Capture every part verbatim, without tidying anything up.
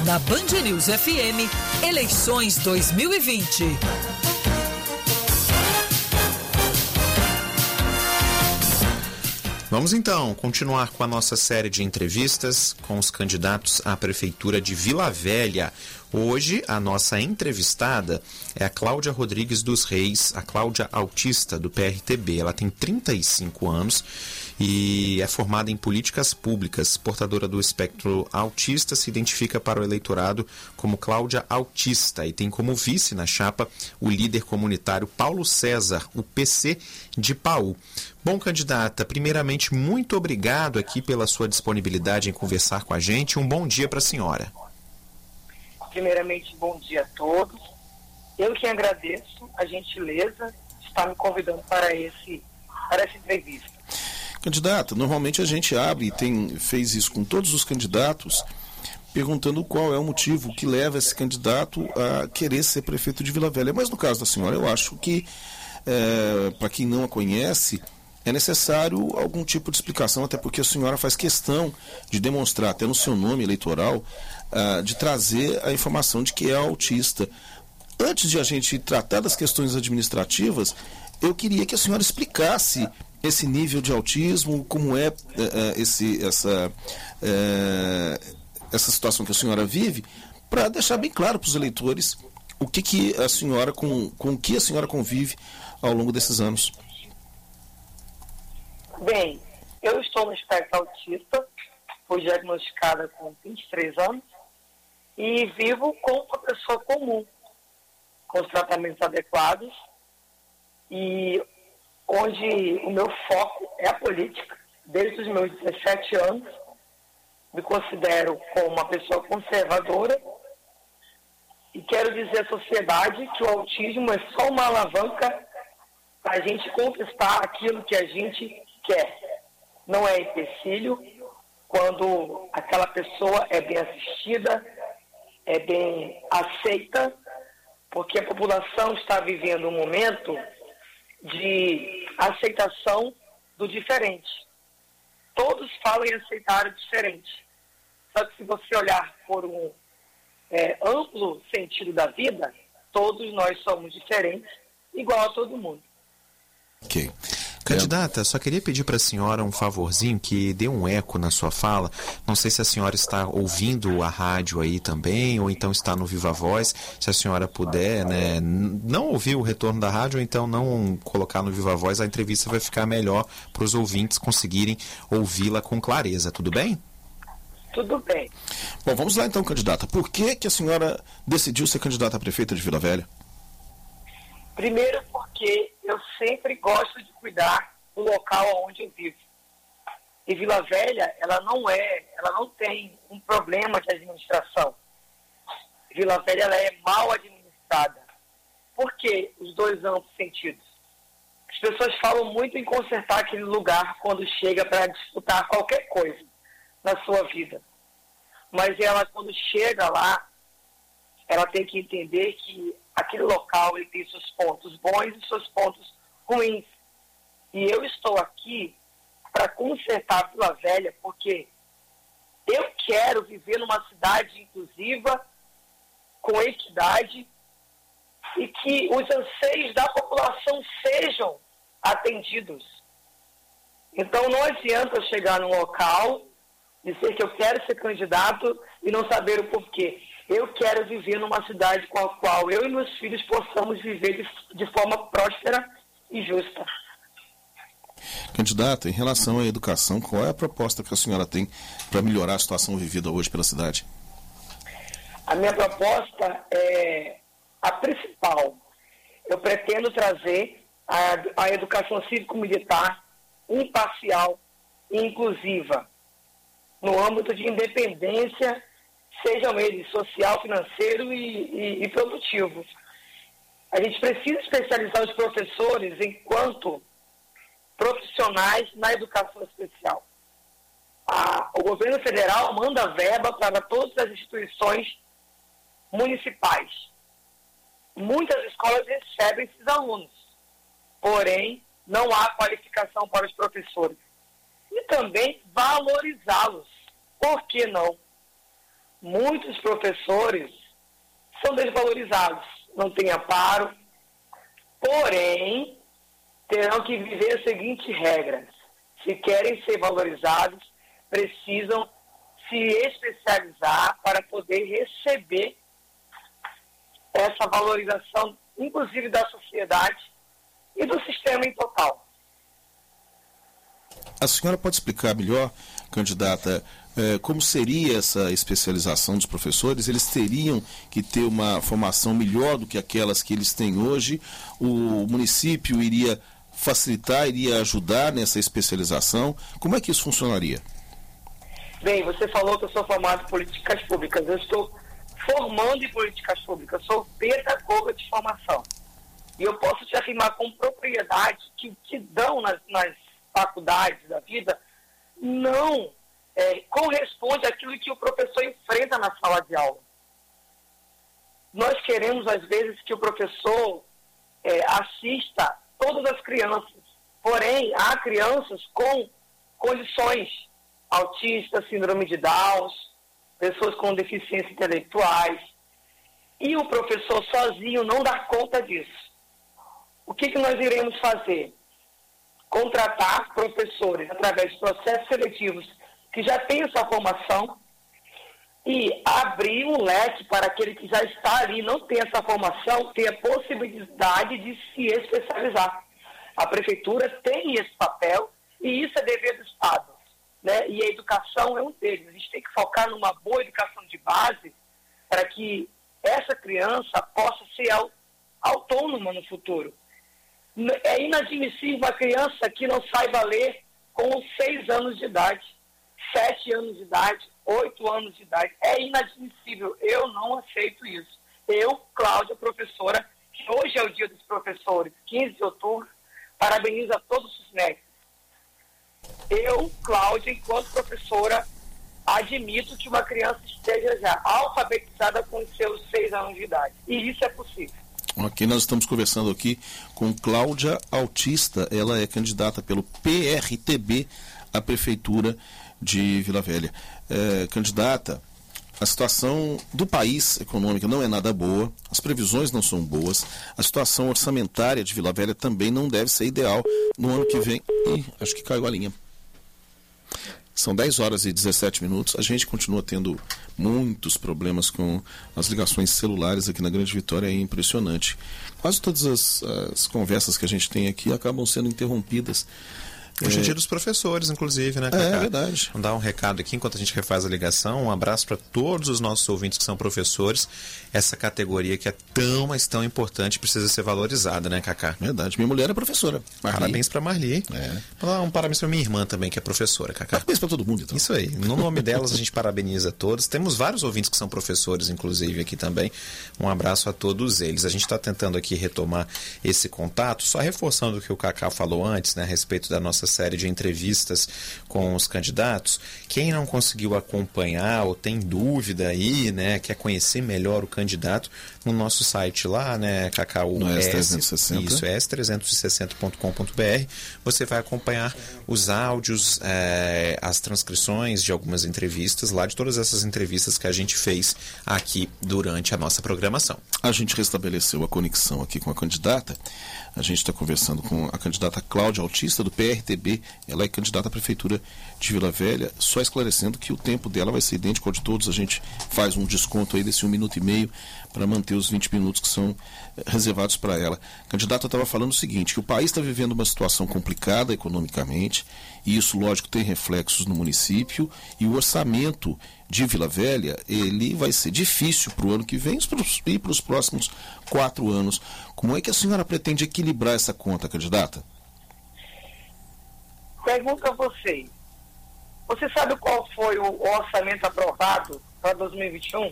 Na Band News F M, eleições dois mil e vinte. Vamos então continuar com a nossa série de entrevistas com os candidatos à Prefeitura de Vila Velha. Hoje, a nossa entrevistada é a Cláudia Rodrigues dos Reis, a Cláudia Autista, do P R T B. Ela tem trinta e cinco anos e é formada em políticas públicas. Portadora do espectro autista, se identifica para o eleitorado como Cláudia Autista e tem como vice na chapa o líder comunitário Paulo César, o P C de Paú. Bom, candidata, primeiramente, muito obrigado aqui pela sua disponibilidade em conversar com a gente. Um bom dia para a senhora. Primeiramente, bom dia a todos. Eu que agradeço a gentileza de estar me convidando para, esse, para essa entrevista. Candidata, normalmente a gente abre e tem, fez isso com todos os candidatos, perguntando qual é o motivo que leva esse candidato a querer ser prefeito de Vila Velha. Mas no caso da senhora, eu acho que, é, para quem não a conhece, é necessário algum tipo de explicação, até porque a senhora faz questão de demonstrar, até no seu nome eleitoral, uh, de trazer a informação de que é autista. Antes de a gente tratar das questões administrativas, eu queria que a senhora explicasse esse nível de autismo, como é uh, esse, essa, uh, essa situação que a senhora vive, para deixar bem claro para os eleitores o que, que a senhora, com, com o que a senhora convive ao longo desses anos. Bem, eu estou no espectro autista, fui diagnosticada com vinte e três anos e vivo como uma pessoa comum, com os tratamentos adequados e onde o meu foco é a política. Desde os meus dezessete anos, me considero como uma pessoa conservadora e quero dizer à sociedade que o autismo é só uma alavanca para a gente conquistar aquilo que a gente quer. Não é empecilho quando aquela pessoa é bem assistida, é bem aceita, porque a população está vivendo um momento de aceitação do diferente. Todos falam em aceitar o diferente. Só que se você olhar por um é, amplo sentido da vida, todos nós somos diferentes, igual a todo mundo. Ok. Candidata, só queria pedir para a senhora um favorzinho, que dê um eco na sua fala. Não sei se a senhora está ouvindo a rádio aí também, ou então está no Viva Voz. Se a senhora puder, né, não ouvir o retorno da rádio, ou então não colocar no Viva Voz, a entrevista vai ficar melhor para os ouvintes conseguirem ouvi-la com clareza. Tudo bem? Tudo bem. Bom, vamos lá então, candidata. Por que que a senhora decidiu ser candidata a prefeita de Vila Velha? Primeiro porque eu sempre gosto de cuidar do local onde eu vivo. E Vila Velha, ela não é, ela não tem um problema de administração. Vila Velha, ela é mal administrada. Por que os dois amplos sentidos? As pessoas falam muito em consertar aquele lugar quando chega para disputar qualquer coisa na sua vida. Mas ela, quando chega lá, ela tem que entender que aquele local ele tem seus pontos bons e seus pontos ruins. E eu estou aqui para consertar Vila Velha, porque eu quero viver numa cidade inclusiva, com equidade, e que os anseios da população sejam atendidos. Então não adianta eu chegar num local, dizer que eu quero ser candidato e não saber o porquê. Eu quero viver numa cidade com a qual eu e meus filhos possamos viver de, de forma próspera e justa. Candidata, em relação à educação, qual é a proposta que a senhora tem para melhorar a situação vivida hoje pela cidade? A minha proposta é a principal. Eu pretendo trazer a, a educação cívico-militar imparcial e inclusiva, no âmbito de independência, sejam eles social, financeiro e, e, e produtivo. A gente precisa especializar os professores enquanto profissionais na educação especial. A, o governo federal manda verba para todas as instituições municipais. Muitas escolas recebem esses alunos, porém não há qualificação para os professores. E também valorizá-los. Por que não? muitos professores são desvalorizados, não têm amparo, porém, terão que viver as seguintes regras. Se querem ser valorizados, precisam se especializar para poder receber essa valorização, inclusive da sociedade e do sistema em total. A senhora pode explicar melhor, candidata, eh, como seria essa especialização dos professores? Eles teriam que ter uma formação melhor do que aquelas que eles têm hoje? O município iria facilitar, iria ajudar nessa especialização? Como é que isso funcionaria? Bem, você falou que eu sou formado em políticas públicas. Eu estou formando em políticas públicas. Sou pedagoga de formação. E eu posso te afirmar com propriedade que o que dão nas, nas faculdades da vida não é, corresponde àquilo que o professor enfrenta na sala de aula. Nós queremos, às vezes, que o professor é, assista todas as crianças. Porém, há crianças com condições, autistas, síndrome de Down, pessoas com deficiências intelectuais, e o professor sozinho não dá conta disso. O que, que nós iremos fazer? Contratar professores através de processos seletivos que já têm essa formação e abrir um leque para aquele que já está ali, não tem essa formação, ter a possibilidade de se especializar. A prefeitura tem esse papel e isso é dever do Estado, né? E a educação é um deles. A gente tem que focar numa boa educação de base para que essa criança possa ser autônoma no futuro. É inadmissível uma criança que não saiba ler com seis anos de idade, sete anos de idade, oito anos de idade. É inadmissível. Eu não aceito isso. Eu, Cláudia, professora, que hoje é o dia dos professores, quinze de outubro, parabenizo a todos os médicos. Eu, Cláudia, enquanto professora, admito que uma criança esteja já alfabetizada com seus seis anos de idade. E isso é possível. Aqui nós estamos conversando aqui com Cláudia Autista, ela é candidata pelo P R T B à Prefeitura de Vila Velha. É, candidata, a situação do país econômica não é nada boa, as previsões não são boas, a situação orçamentária de Vila Velha também não deve ser ideal no ano que vem. Ih, acho que caiu a linha. São dez horas e dezessete minutos. A gente continua tendo muitos problemas com as ligações celulares aqui na Grande Vitória. É impressionante. Quase todas as, as conversas que a gente tem aqui acabam sendo interrompidas. Hoje é é... dia dos professores, inclusive, né, Cacá? É verdade. Vamos dar um recado aqui enquanto a gente refaz a ligação. Um abraço para todos os nossos ouvintes que são professores. Essa categoria que é tão, mas tão importante, precisa ser valorizada, né, Cacá? Verdade. Minha mulher é professora. Marli. Parabéns para Marli. É. Um parabéns para minha irmã também, que é professora, Cacá. Parabéns para todo mundo, então. Isso aí. No nome delas, a gente parabeniza todos. Temos vários ouvintes que são professores, inclusive, aqui também. Um abraço a todos eles. A gente está tentando aqui retomar esse contato, só reforçando o que o Cacá falou antes, né, a respeito da nossa série de entrevistas com os candidatos. Quem não conseguiu acompanhar ou tem dúvida aí, né, quer conhecer melhor o candidato, no nosso site lá, né, Cacau, no S trezentos e sessenta. Isso, S trezentos e sessenta ponto com ponto B R. Você vai acompanhar os áudios, é, as transcrições de algumas entrevistas lá, de todas essas entrevistas que a gente fez aqui durante a nossa programação. A gente restabeleceu a conexão aqui com a candidata. A gente está conversando com a candidata Cláudia Autista, do P R T B. Ela é candidata à Prefeitura de Vila Velha. Só esclarecendo que o tempo dela vai ser idêntico ao de todos. A gente faz um desconto aí desse um minuto e meio para manter os vinte minutos que são reservados para ela. A candidata estava falando o seguinte, que o país está vivendo uma situação complicada economicamente, e isso, lógico, tem reflexos no município, e o orçamento de Vila Velha, ele vai ser difícil para o ano que vem e para os próximos quatro anos. Como é que a senhora pretende equilibrar essa conta, candidata? Pergunto a você. Você sabe qual foi o orçamento aprovado para dois mil e vinte e um?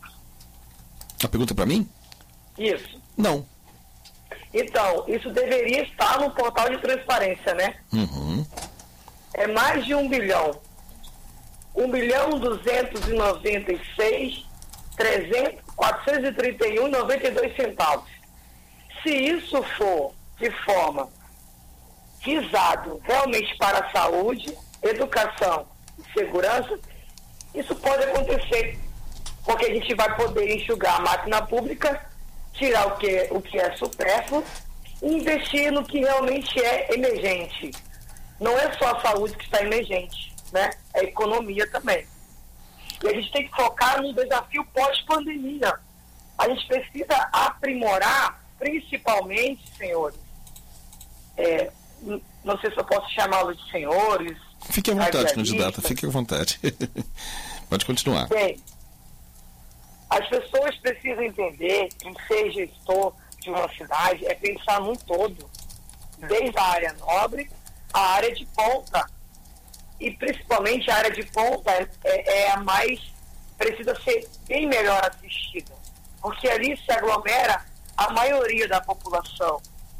A pergunta é para mim? Isso. Não. Então, isso deveria estar no portal de transparência, né? Uhum. É mais de um bilhão. Um bilhão duzentos e noventa e seis, trezentos, quatrocentos e trinta e um e noventa e dois centavos. Se isso for de forma visado realmente para a saúde, educação e segurança, isso pode acontecer porque a gente vai poder enxugar a máquina pública, tirar o que, o que é supérfluo e investir no que realmente é emergente. Não é só a saúde que está emergente, né? É a economia também. E a gente tem que focar no desafio pós-pandemia. A gente precisa aprimorar, principalmente, senhores, é, não sei se eu posso chamá-los de senhores. Fique à vontade, candidata, fique à vontade. Pode continuar. Bem, as pessoas precisam entender que ser gestor de uma cidade é pensar num todo, desde a área nobre à área de ponta. E principalmente a área de ponta é, é a mais, precisa ser bem melhor assistida, porque ali se aglomera a maioria da população.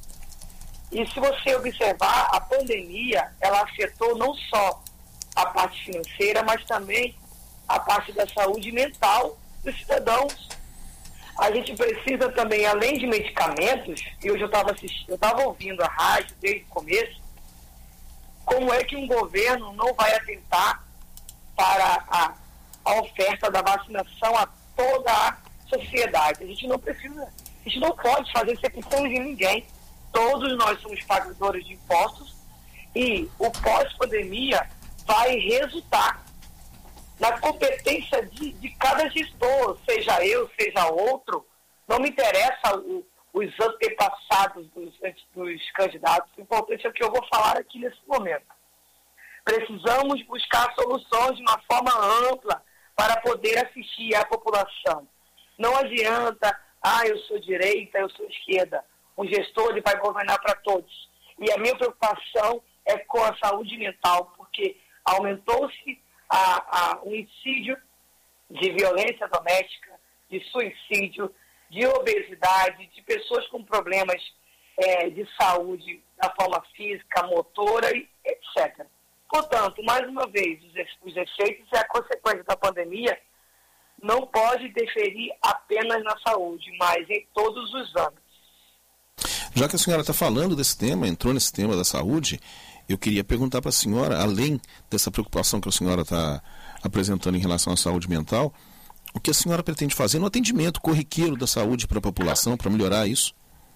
E se você observar, a pandemia, ela afetou não só a parte financeira, mas também a parte da saúde mental dos cidadãos. A gente precisa também, além de medicamentos, e hoje eu estava assistindo, eu estava ouvindo a rádio desde o começo, como é que um governo não vai atentar para a, a oferta da vacinação a toda a sociedade? A gente não precisa, a gente não pode fazer exceção de ninguém. Todos nós somos pagadores de impostos e o pós-pandemia vai resultar na competência de, de cada gestor, seja eu, seja outro. Não me interessa o, os antepassados dos, dos candidatos, o importante é o que eu vou falar aqui nesse momento. Precisamos buscar soluções de uma forma ampla para poder assistir à população. Não adianta, ah, eu sou direita, eu sou esquerda. Um gestor ele vai governar para todos. E a minha preocupação é com a saúde mental, porque aumentou-se a, a, o incídio de violência doméstica, de suicídio, de obesidade, de pessoas com problemas é, de saúde da forma física, motora, e etcétera. Portanto, mais uma vez, os efeitos e a consequência da pandemia não pode interferir apenas na saúde, mas em todos os âmbitos. Já que a senhora está falando desse tema, entrou nesse tema da saúde, eu queria perguntar para a senhora, além dessa preocupação que a senhora está apresentando em relação à saúde mental, o que a senhora pretende fazer no atendimento corriqueiro da saúde para a população, para melhorar isso?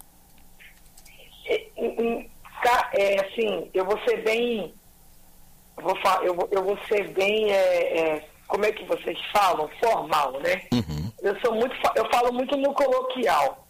É, é, assim, eu vou ser bem, eu vou, eu vou, eu vou ser bem, é, é, como é que vocês falam? Formal, né? Uhum. Eu sou muito, eu falo muito no coloquial.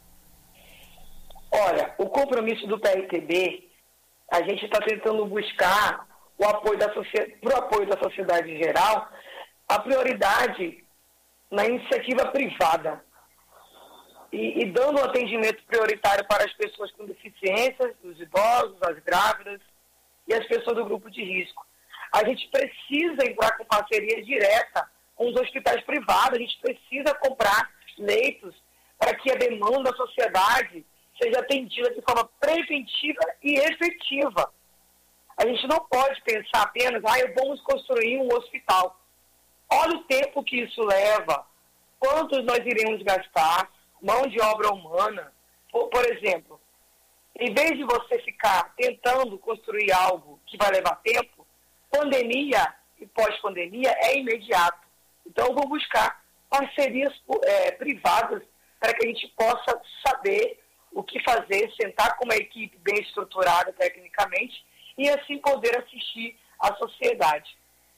Olha, o compromisso do P R T B, a gente está tentando buscar o apoio da sociedade, para o apoio da sociedade em geral, a prioridade na iniciativa privada e, e dando um atendimento prioritário para as pessoas com deficiências, os idosos, as grávidas e as pessoas do grupo de risco. A gente precisa entrar com parceria direta com os hospitais privados, a gente precisa comprar leitos para que a demanda da sociedade seja atendida de forma preventiva e efetiva. A gente não pode pensar apenas, ah, vamos construir um hospital. Olha o tempo que isso leva, quantos nós iremos gastar, mão de obra humana. Por, por exemplo, em vez de você ficar tentando construir algo que vai levar tempo, pandemia e pós-pandemia é imediato. Então, eu vou buscar parcerias é, privadas para que a gente possa saber o que fazer, sentar com uma equipe bem estruturada tecnicamente e assim poder assistir à sociedade.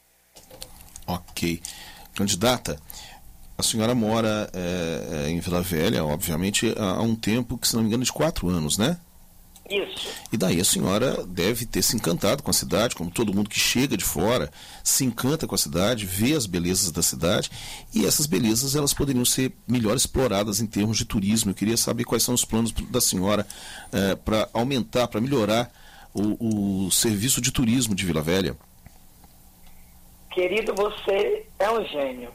Ok. Candidata, a senhora mora é, em Vila Velha, obviamente, há um tempo, que se não me engano, de quatro anos, né? Isso. E daí a senhora deve ter se encantado com a cidade, como todo mundo que chega de fora, se encanta com a cidade, vê as belezas da cidade, e essas belezas elas poderiam ser melhor exploradas em termos de turismo. Eu queria saber quais são os planos da senhora é, para aumentar, para melhorar o, o serviço de turismo de Vila Velha. Querido, você é um gênio.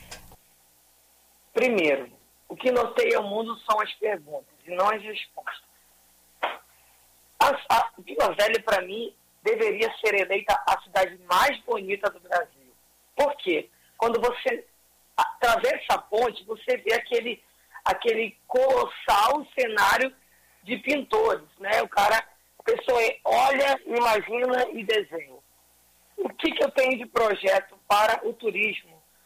Primeiro, o que norteia o mundo são as perguntas e não as respostas. A, a Vila Velha, para mim, deveria ser eleita a cidade mais bonita do Brasil. Por quê? Quando você atravessa a ponte, você vê aquele, aquele colossal cenário de pintores, né? O cara, a pessoa olha, imagina e desenha. O que, que eu tenho de projeto para o turismo?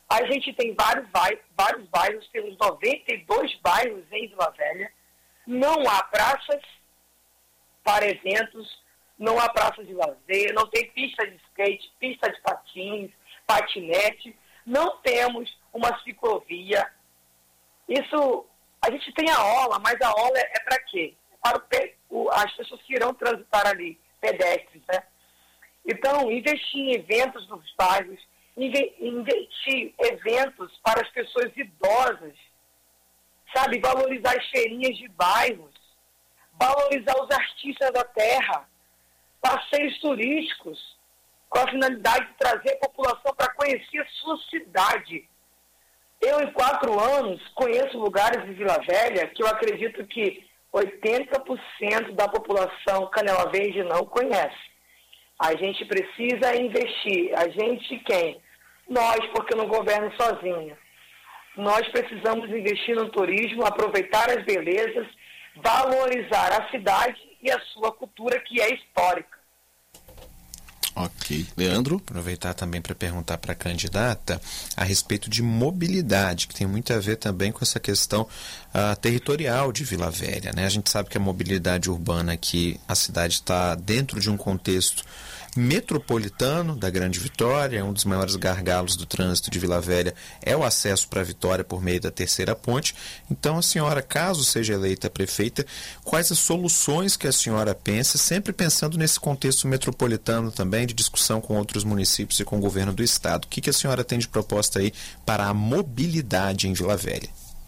A gente tem vários, vários bairros, temos noventa e dois bairros em Vila Velha. Não há praças para eventos, não há praças de lazer, não tem pista de skate, pista de patins, patinete, não temos uma ciclovia. Isso, a gente tem a orla, mas a orla é, é para quê? Para o, o, as pessoas que irão transitar ali, pedestres, né? Então, investir em eventos nos bairros, investir eventos para as pessoas idosas, sabe, valorizar as feirinhas de bairros, valorizar os artistas da terra, passeios turísticos, com a finalidade de trazer a população para conhecer a sua cidade. Eu, em quatro anos, conheço lugares de Vila Velha que eu acredito que oitenta por cento da população Canela Verde não conhece. A gente precisa investir. A gente quem? Nós, porque eu não governo sozinho. Nós precisamos investir no turismo, aproveitar as belezas, valorizar a cidade e a sua cultura, que é histórica. Ok. Leandro? Aproveitar também para perguntar para a candidata a respeito de mobilidade, que tem muito a ver também com essa questão uh, territorial de Vila Velha, né? A gente sabe que a mobilidade urbana aqui, a cidade está dentro de um contexto metropolitano da Grande Vitória. Um dos maiores gargalos do trânsito de Vila Velha é o acesso para Vitória por meio da Terceira Ponte. Então, a senhora, caso seja eleita prefeita, quais as soluções que a senhora pensa, sempre pensando nesse contexto metropolitano também, de discussão com outros municípios e com o governo do estado? O que, que a senhora tem de proposta aí para a mobilidade em Vila Velha?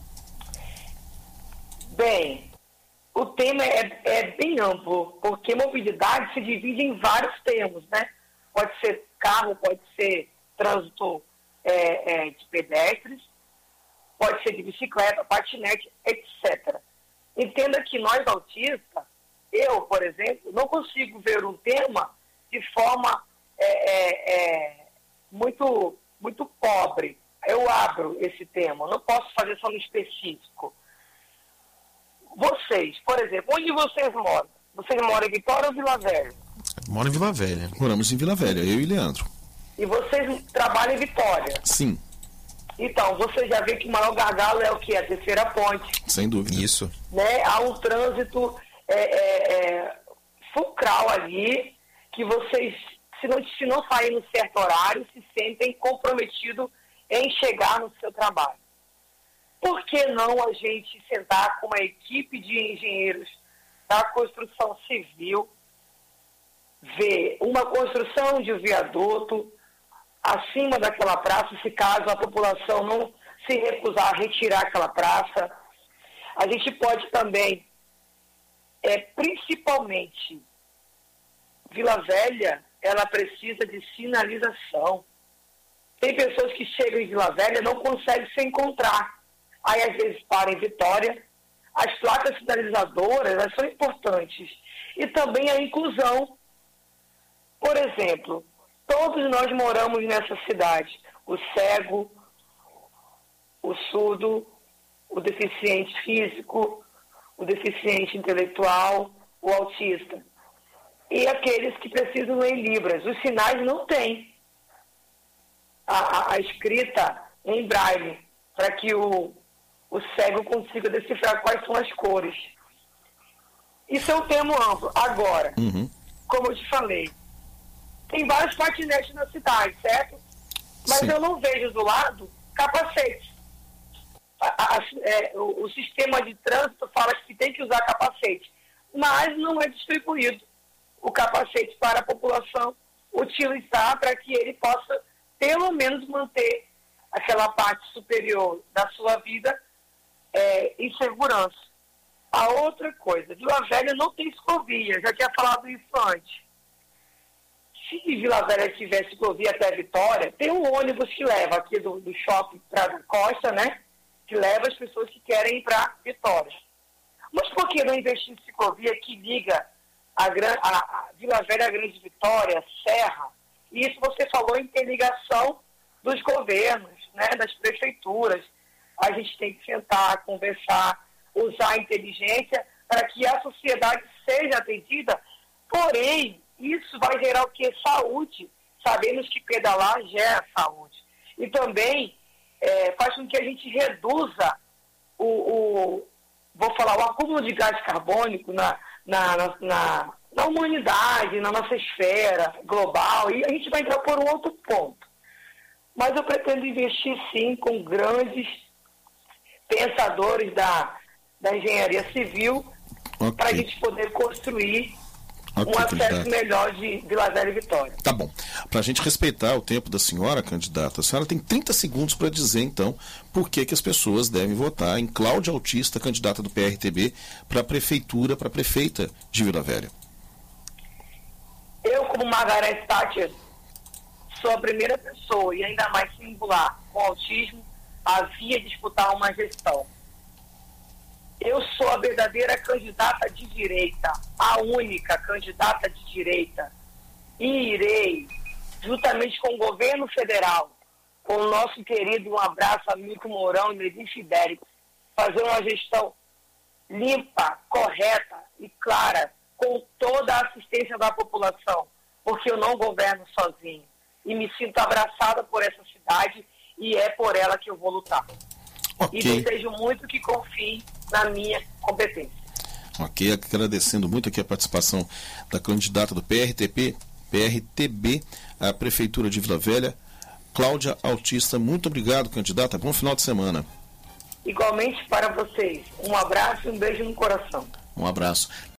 Bem, o tema é, é bem amplo, porque mobilidade se divide em vários termos, né? Pode ser carro, pode ser trânsito é, é, de pedestres, pode ser de bicicleta, patinete, etcétera. Entenda que nós autistas, eu, por exemplo, não consigo ver um tema de forma é, é, é, muito, muito pobre. Eu abro esse tema, não posso fazer só no específico. Vocês, por exemplo, onde vocês moram? Vocês moram em Vitória ou Vila Velha? Moro em Vila Velha. Moramos em Vila Velha, eu e Leandro. E vocês trabalham em Vitória? Sim. Então, você já vê que o maior gargalo é o que? A Terceira Ponte. Sem dúvida. Isso. Né? Há um trânsito é, é, é, fulcral ali, que vocês, se não, se não saírem no certo horário, se sentem comprometidos em chegar no seu trabalho. Por que não a gente sentar com uma equipe de engenheiros da construção civil, ver uma construção de um viaduto acima daquela praça, se caso a população não se recusar a retirar aquela praça? A gente pode também, é, principalmente, Vila Velha, ela precisa de sinalização. Tem pessoas que chegam em Vila Velha e não conseguem se encontrar. Aí, às vezes, param em Vitória. As placas sinalizadoras, elas são importantes. E também a inclusão. Por exemplo, todos nós moramos nessa cidade. O cego, o surdo, o deficiente físico, o deficiente intelectual, o autista. E aqueles que precisam ler Libras. Os sinais não têm a, a, a escrita em braille, para que o o cego consiga decifrar quais são as cores. Isso é um termo amplo. Agora, uhum. como eu te falei, tem vários patinetes na cidade, certo? Mas Sim. eu não vejo do lado capacete. A, a, é, o, o sistema de trânsito fala que tem que usar capacete, mas não é distribuído o capacete para a população utilizar, para que ele possa, pelo menos, manter aquela parte superior da sua vida É, em segurança. A outra coisa, Vila Velha não tem ciclovia, já tinha falado isso antes. Se Vila Velha tivesse ciclovia até Vitória, tem um ônibus que leva aqui do, do shopping para a costa, né? Que leva as pessoas que querem ir para Vitória. Mas por que não investir em ciclovia que liga a, a, a Vila Velha à Grande Vitória, a Serra? E isso você falou em interligação dos governos, né? Das prefeituras. A gente tem que sentar, conversar, usar a inteligência para que a sociedade seja atendida. Porém, isso vai gerar o quê? Saúde. Sabemos que pedalar gera saúde. E também é, faz com que a gente reduza o, o, vou falar, o acúmulo de gás carbônico na, na, na, na, na humanidade, na nossa esfera global, e a gente vai entrar por um outro ponto. Mas eu pretendo investir, sim, com grandes pensadores da, da engenharia civil, okay, para a gente poder construir okay, um acesso candidata. melhor de Vila Velha e Vitória. Tá bom. Para a gente respeitar o tempo da senhora, candidata, a senhora tem trinta segundos para dizer, então, por que, que as pessoas devem votar em Cláudia Autista, candidata do P R T B, para a prefeitura, para a prefeita de Vila Velha. Eu, como Margareth Thatcher, sou a primeira pessoa, e ainda mais singular, com autismo, a via disputar uma gestão. Eu sou a verdadeira candidata de direita, a única candidata de direita, e irei, juntamente com o governo federal, com o nosso querido, um abraço, amigo Mourão e Medina Fidérico, fazer uma gestão limpa, correta e clara, com toda a assistência da população, porque eu não governo sozinho. E me sinto abraçada por essa cidade e é por ela que eu vou lutar. Okay. E desejo muito que confiem na minha competência. Ok, agradecendo muito aqui a participação da candidata do P R T P, P R T B, à Prefeitura de Vila Velha, Cláudia Autista. Muito obrigado, candidata. Bom final de semana. Igualmente para vocês. Um abraço e um beijo no coração. Um abraço.